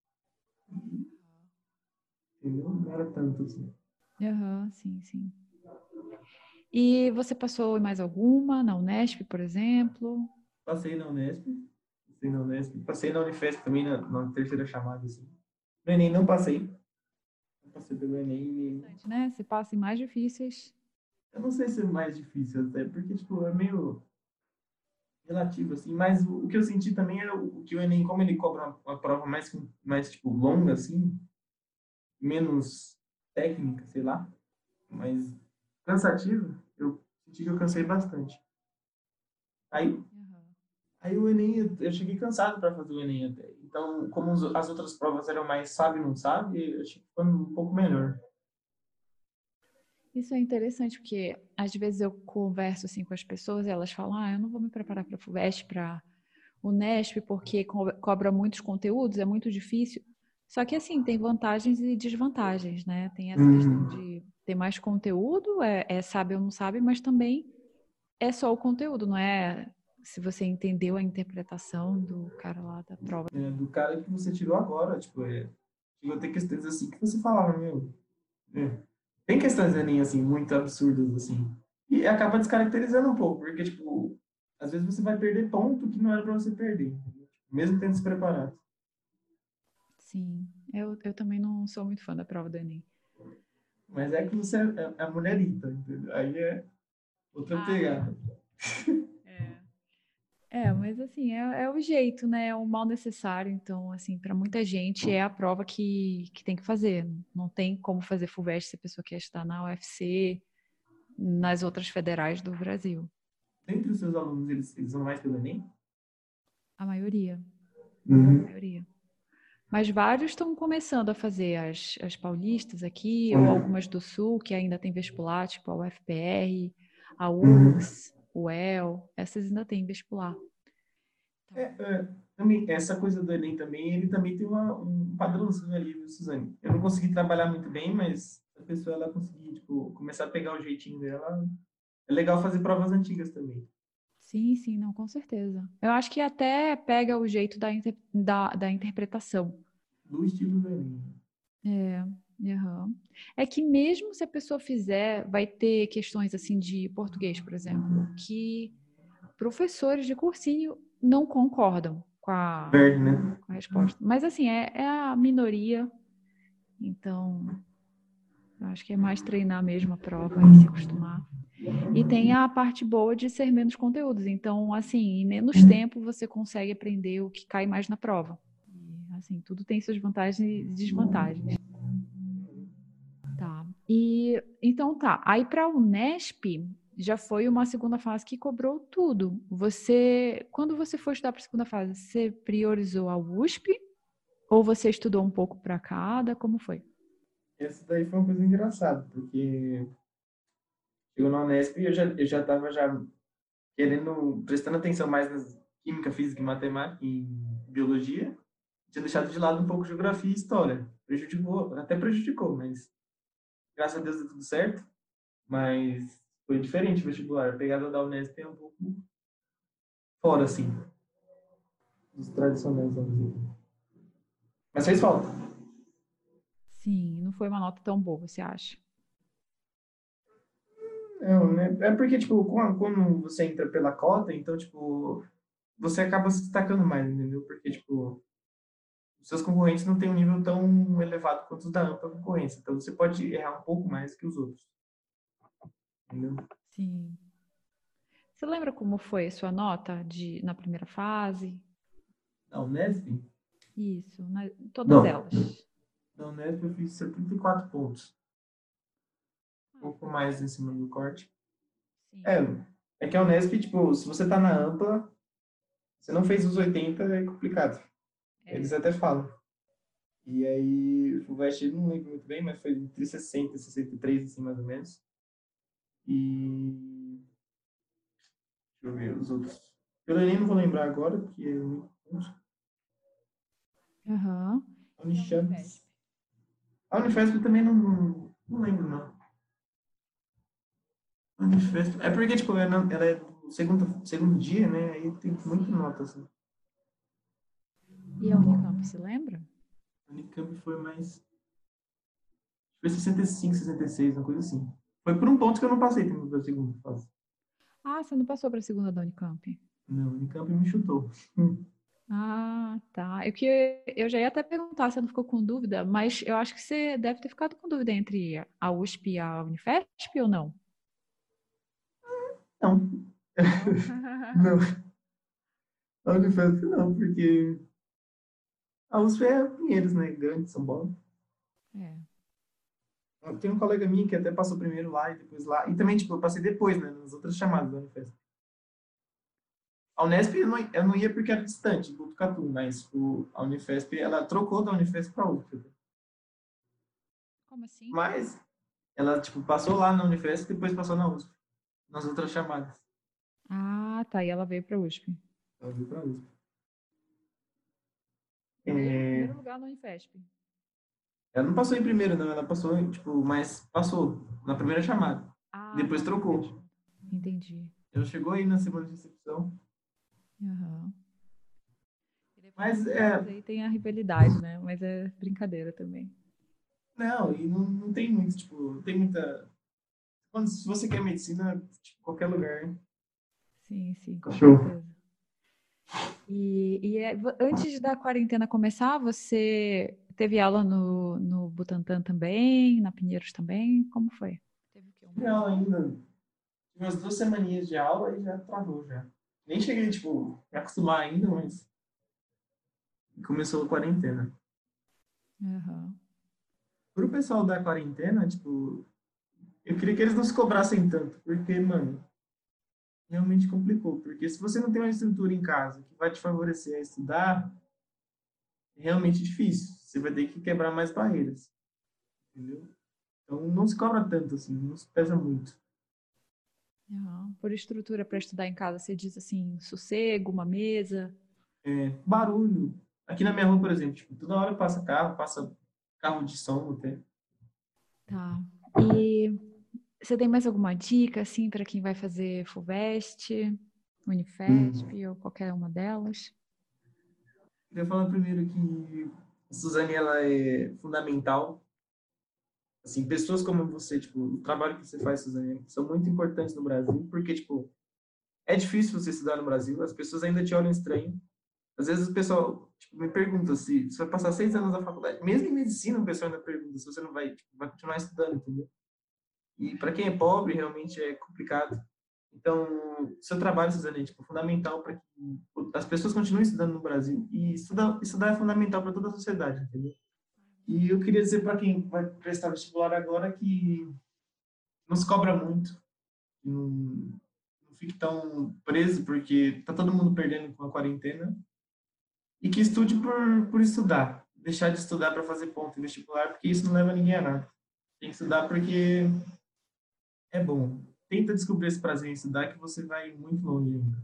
Entendeu? Não era tanto assim. Aham, sim, sim. E você passou em mais alguma, na Unesp, por exemplo? Passei na Unesp, passei na Unesp, passei na Unifesp também na terceira chamada, assim. No Enem não passei. Não passei pelo Enem. Interessante, né? Você passa em mais difíceis. Eu não sei se é mais difícil até, porque, tipo, é meio relativo, assim. Mas o que eu senti também é o que o Enem, como ele cobra uma prova mais, tipo, longa, assim, menos técnica, sei lá, mais cansativa, eu senti que eu cansei bastante. Aí, Aham. aí o Enem, eu cheguei cansado para fazer o Enem até. Então, como as outras provas eram mais sabe, não sabe, eu achei que foi um pouco melhor. Isso é interessante porque às vezes eu converso assim com as pessoas e elas falam: "Ah, eu não vou me preparar para a FUVEST, para Unesp, porque cobra muitos conteúdos, é muito difícil". Só que assim, tem vantagens e desvantagens, né? Tem essa questão Hum, de ter mais conteúdo, é sabe ou não sabe, mas também é só o conteúdo, não é se você entendeu a interpretação do cara lá da prova. do cara que você tirou agora, tipo, chegou a ter questões assim que você falava, meu, é. Tem questões do Enem, assim, muito absurdas, assim. E acaba descaracterizando um pouco, porque, tipo, às vezes você vai perder ponto que não era pra você perder, entendeu? Tipo, mesmo tendo se preparado. Sim, eu também não sou muito fã da prova do Enem. Mas é que você é a mulherita, entendeu? Aí é outra Ah, é. pegada. É. É, mas assim, é o jeito, né? É o mal necessário. Então, assim, para muita gente é a prova que tem que fazer. Não tem como fazer FUVEST se a pessoa quer estudar na UFC, nas outras federais do Brasil. Dentre os seus alunos, eles vão mais pelo Enem? A maioria, a Uhum. maioria. Mas vários estão começando a fazer as paulistas aqui, ou Uhum. algumas do Sul, que ainda tem vestibular, tipo a UFPR, a Uhum. URGS, o UEL, essas ainda têm vestibular. Então, Também, essa coisa do Enem também, ele também tem um padrãozinho ali, viu, Suzane? Eu não consegui trabalhar muito bem, mas a pessoa, ela conseguir, tipo, começar a pegar o jeitinho dela, é legal fazer provas antigas também, sim, sim, não, com certeza. Eu acho que até pega o jeito da interpretação. do estilo do Enem. É, aham. É que mesmo se a pessoa fizer, vai ter questões assim de português, por exemplo, que professores de cursinho não concordam Verde, né? com a resposta. Mas assim, é a minoria, então eu acho que é mais treinar mesmo a prova e se acostumar. E tem a parte boa de ser menos conteúdos. Então, assim, em menos tempo você consegue aprender o que cai mais na prova. E, assim, tudo tem suas vantagens e desvantagens. Tá. E então tá. Aí para a Unesp já foi uma segunda fase que cobrou tudo. Quando você foi estudar para a segunda fase, você priorizou a USP ou você estudou um pouco para cada? Como foi? Essa daí foi uma coisa engraçada, porque eu na Unesp eu já tava já querendo, prestando atenção mais nas química, física e matemática e biologia. Tinha deixado de lado um pouco geografia e história. Prejudicou, até prejudicou, mas graças a Deus deu tudo certo. Mas foi diferente o vestibular. A pegada da Unesp é um pouco fora, assim, dos tradicionais, vamos dizer. Mas fez falta. Sim, não foi uma nota tão boa, você acha? Não, né? É porque, tipo, quando você entra pela cota, então, tipo, você acaba se destacando mais, entendeu? Porque, tipo, os seus concorrentes não têm um nível tão elevado quanto os da ampla concorrência. Então, você pode errar um pouco mais que os outros. Entendeu? Sim. Você lembra como foi a sua nota na primeira fase? Na Unesp? Isso, todas Não. elas. Na Unesp eu fiz 74 pontos. Um Ah, pouco foi mais bom. em cima do corte. É, Sim. é que a Unesp, tipo, se você tá na ampla, você não fez os 80, é complicado. Eles É. até falam. E aí, o Vest, não lembro muito bem, mas foi entre 60 e 63, assim, mais ou menos. E deixa eu ver os outros. Eu nem não vou lembrar agora, porque é muito ponto. Aham. A E a Unichamps. Unifesp? A Unifesp eu também não lembro, não. A Unifesp. É porque, tipo, ela é do segundo dia, né? Aí tem muita Sim. nota, assim. E a Unicamp, se lembra? A Unicamp foi mais. Foi 65, 66, uma coisa assim. Foi por um ponto que eu não passei para a segunda fase. Ah, você não passou para a segunda da Unicamp? Não, a Unicamp me chutou. Ah, tá. Eu já ia até perguntar se você não ficou com dúvida, mas eu acho que você deve ter ficado com dúvida entre a USP e a Unifesp ou não? Não, Não? não. A Unifesp não, porque a USP é Pinheiros, né? Grande São Paulo. É. Tem um colega minha que até passou primeiro lá e depois lá. E também, tipo, eu passei depois, né? Nas outras chamadas da Unifesp. A Unesp eu não ia porque era distante, Botucatu, mas a Unifesp, ela trocou da Unifesp para USP. Como assim? Mas ela, tipo, passou lá na Unifesp e depois passou na USP, nas outras chamadas. Ah, tá. E ela veio para a USP. Ela veio para USP. Mesmo em É, primeiro lugar na Unifesp. ela não passou em primeiro, não. Ela passou, tipo, mas passou na primeira chamada. Ah, Depois tá, na primeira trocou. chamada. Entendi. Ela chegou aí na semana de recepção. Aham. E depois Mas, entre elas aí tem a rivalidade, né? Mas é brincadeira também. não, e não tem muito, tipo, não tem muita. Se você quer medicina, tipo, qualquer lugar. Sim, sim, com Show. certeza. Antes da quarentena começar, você teve aula no Butantã também, na Pinheiros também? Como foi? Teve o quê? Um Tive mês aula só? ainda, tive umas 2 semaninhas de aula e já travou já. Nem cheguei, tipo, a acostumar ainda, mas começou a quarentena. Aham. Pro pessoal da quarentena, tipo, eu queria que eles não se cobrassem tanto, porque, mano, realmente complicou. Porque se você não tem uma estrutura em casa que vai te favorecer a estudar, é realmente difícil. Você vai ter que quebrar mais barreiras, entendeu? Então não se cobra tanto assim, não se pesa muito. Aham. Por estrutura para estudar em casa, você diz assim, sossego, uma mesa. Barulho. Aqui na minha rua, por exemplo, tipo, toda hora passa carro de som até. Tá. E você tem mais alguma dica, assim, para quem vai fazer FUVEST, Hum. Unifesp ou qualquer uma delas? Queria falar primeiro que a Suzane ela é fundamental. Assim, pessoas como você, tipo, o trabalho que você faz, Suzane, são muito importantes no Brasil, porque, tipo, é difícil você estudar no Brasil, as pessoas ainda te olham estranho. Às vezes o pessoal tipo, me pergunta se você vai passar 6 anos na faculdade. Mesmo em medicina, o pessoal ainda pergunta se você não vai, tipo, vai continuar estudando, entendeu? E para quem é pobre, realmente é complicado. Então, seu trabalho, Suzane, é tipo, fundamental para que as pessoas continuem estudando no Brasil. E estudar é fundamental para toda a sociedade, entendeu? E eu queria dizer para quem vai prestar vestibular agora que não se cobra muito, não, não fique tão preso, porque tá todo mundo perdendo com a quarentena. E que estude por estudar. Deixar de estudar para fazer ponto em vestibular, porque isso não leva ninguém a nada. Tem que estudar porque é bom. Tenta descobrir esse prazer em estudar que você vai muito longe ainda.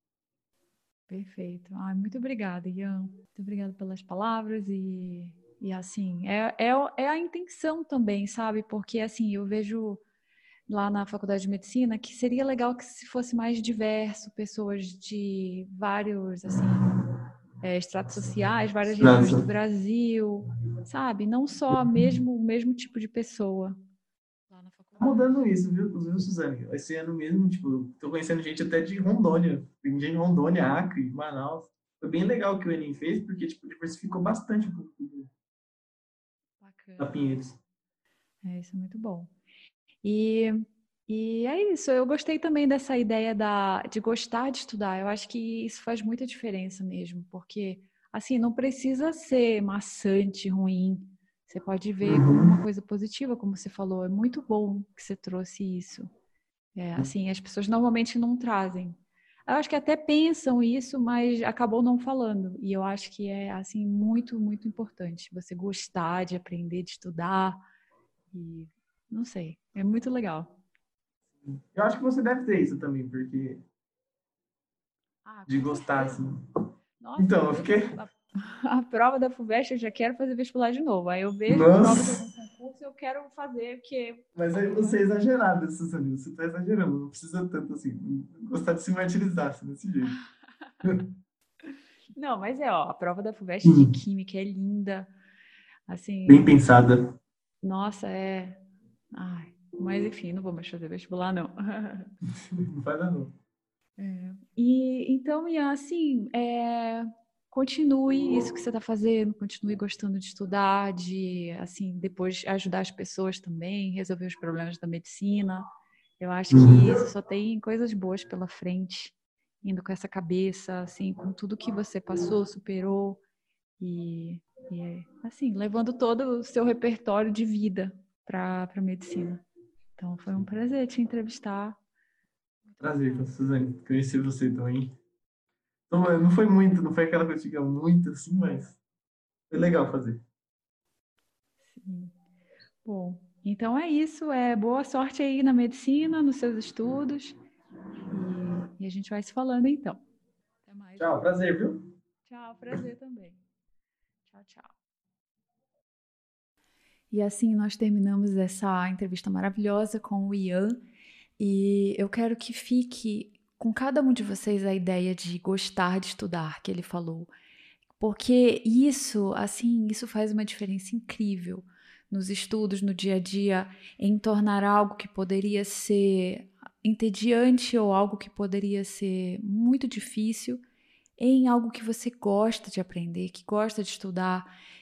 Perfeito. Ai, muito obrigada, Ian. Muito obrigada pelas palavras e assim, é a intenção também, sabe? Porque, assim, eu vejo lá na Faculdade de Medicina que seria legal que se fosse mais diverso, pessoas de vários, assim, estratos sociais, várias regiões do Nossa. Brasil, sabe? Não só o mesmo tipo de pessoa lá na Tá faculdade. mudando isso, viu, Suzane? Esse ano mesmo, tipo, tô conhecendo gente até de Rondônia. Tem gente de Rondônia, Acre, Manaus. Foi bem legal o que o Enem fez, porque, tipo, diversificou bastante o público da Bacana. Pinheiros. Isso é muito bom. E, e é isso, eu gostei também dessa ideia de gostar de estudar. Eu acho que isso faz muita diferença mesmo, porque, assim, não precisa ser maçante, ruim. Você pode ver como uma Uhum. coisa positiva, como você falou. É muito bom que você trouxe isso. Assim, as pessoas normalmente não trazem. Eu acho que até pensam isso, mas acabou não falando. E eu acho que é, assim, muito, muito importante. Você gostar de aprender, de estudar. E, não sei, é muito legal. Eu acho que você deve ter isso também, porque Ah, de com gostar, certeza. assim. Nossa, eu Então, eu vejo fiquei. a prova da FUVEST, eu já quero fazer vestibular de novo. Aí eu vejo a prova de algum Nossa! concurso, eu quero fazer, porque... Mas aí você é exagerado, Suzane. Você tá exagerando. Não precisa tanto assim. Gostar de se martirizar assim, desse jeito. Não, mas ó, a prova da FUVEST de Hum, Química é linda. bem Assim, pensada. nossa, é... Ai, mas enfim, não vou mais fazer vestibular, não. Não vai dar, não. E então, Ian, assim, continue isso que você está fazendo, continue gostando de estudar, de, assim, depois ajudar as pessoas também, resolver os problemas da medicina. Eu acho que você Uhum. só tem coisas boas pela frente, indo com essa cabeça, assim, com tudo que você passou, superou e, assim, levando todo o seu repertório de vida para a medicina. Então, foi um prazer te entrevistar. Muito Prazer, obrigada. Suzane. Conhecer você também. Então, não foi muito, não foi aquela coisa que diga muito assim, mas foi legal fazer. Sim. Bom, então é isso. Boa sorte aí na medicina, nos seus estudos. E a gente vai se falando então. Até mais, Tchau, Ian. prazer, viu? Tchau, prazer também. Tchau, tchau. E assim nós terminamos essa entrevista maravilhosa com o Ian. E eu quero que fique com cada um de vocês a ideia de gostar de estudar, que ele falou. Porque isso, assim, isso faz uma diferença incrível nos estudos, no dia a dia, em tornar algo que poderia ser entediante ou algo que poderia ser muito difícil em algo que você gosta de aprender, que gosta de estudar.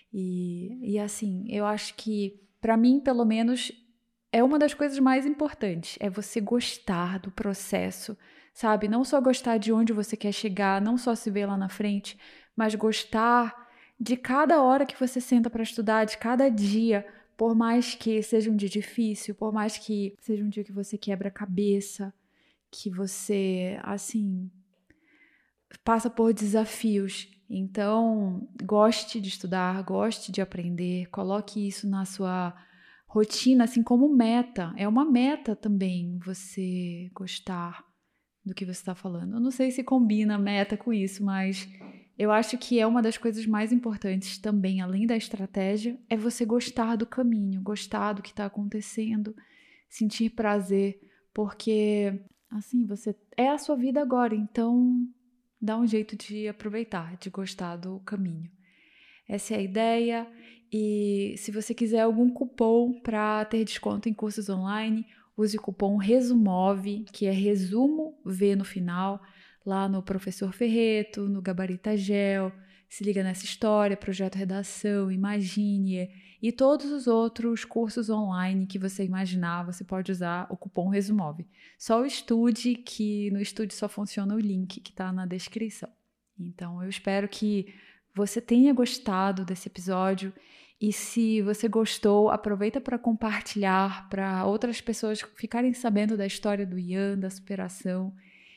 E assim, eu acho que, para mim, pelo menos, é uma das coisas mais importantes, é você gostar do processo, sabe? Não só gostar de onde você quer chegar, não só se ver lá na frente, mas gostar de cada hora que você senta para estudar, de cada dia, por mais que seja um dia difícil, por mais que seja um dia que você quebra a cabeça, que você, assim, passa por desafios. Então, goste de estudar, goste de aprender, coloque isso na sua rotina, assim como meta. É uma meta também você gostar do que você está falando. Eu não sei se combina meta com isso, mas eu acho que é uma das coisas mais importantes também, além da estratégia, é você gostar do caminho, gostar do que está acontecendo, sentir prazer, porque assim, você é a sua vida agora, então dá um jeito de aproveitar, de gostar do caminho. Essa é a ideia. E se você quiser algum cupom para ter desconto em cursos online, use o cupom RESUMOV, que é resumo V no final, lá no Professor Ferreto, no Gabarita Gel, Se Liga Nessa História, Projeto Redação, Imagine e todos os outros cursos online que você imaginar, você pode usar o cupom RESUMOV. Só o Estude, que no Estude só funciona o link que está na descrição. Então, eu espero que você tenha gostado desse episódio e se você gostou, aproveita para compartilhar para outras pessoas ficarem sabendo da história do Ian, da superação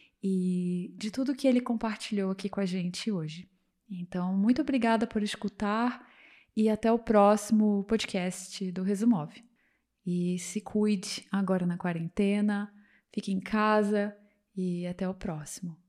e de tudo que ele compartilhou aqui com a gente hoje. Então, muito obrigada por escutar e até o próximo podcast do Resumov. E se cuide agora na quarentena, fique em casa e até o próximo.